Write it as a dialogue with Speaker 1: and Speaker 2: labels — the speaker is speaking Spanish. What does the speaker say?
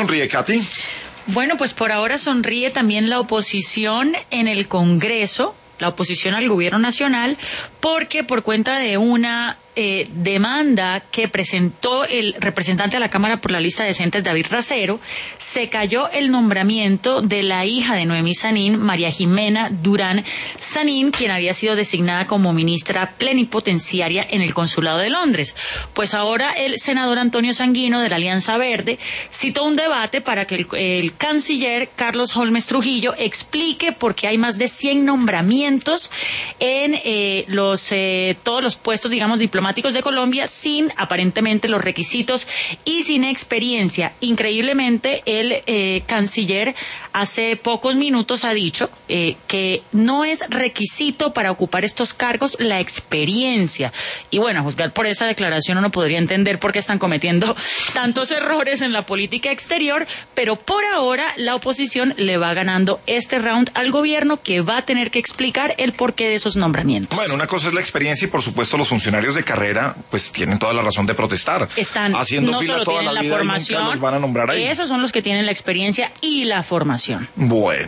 Speaker 1: sonríe, Katy?
Speaker 2: Bueno, pues por ahora sonríe también la oposición en el Congreso, la oposición al gobierno nacional, porque por cuenta de una demanda que presentó el representante de la Cámara por la lista Decentes, David Racero, se cayó el nombramiento de la hija de Noemí Sanín, María Jimena Durán Sanín, quien había sido designada como ministra plenipotenciaria en el Consulado de Londres. Pues ahora el senador Antonio Sanguino de la Alianza Verde citó un debate para que el canciller Carlos Holmes Trujillo explique por qué hay más de 100 nombramientos en todos los puestos, digamos, diplomáticos de Colombia sin aparentemente los requisitos y sin experiencia. Increíblemente, el canciller hace pocos minutos ha dicho que no es requisito para ocupar estos cargos la experiencia. Y bueno, a juzgar por esa declaración uno podría entender por qué están cometiendo tantos errores en la política exterior, pero por ahora la oposición le va ganando este round al gobierno, que va a tener que explicar el porqué de esos nombramientos.
Speaker 1: Bueno, una cosa es la experiencia y por supuesto los funcionarios de carrera pues tienen toda la razón de protestar.
Speaker 2: Están
Speaker 1: haciendo
Speaker 2: no
Speaker 1: fila
Speaker 2: solo
Speaker 1: toda
Speaker 2: tienen
Speaker 1: la
Speaker 2: la
Speaker 1: vida
Speaker 2: formación,
Speaker 1: y nunca los van a nombrar ahí.
Speaker 2: Esos son los que tienen la experiencia y la formación.
Speaker 1: Bueno.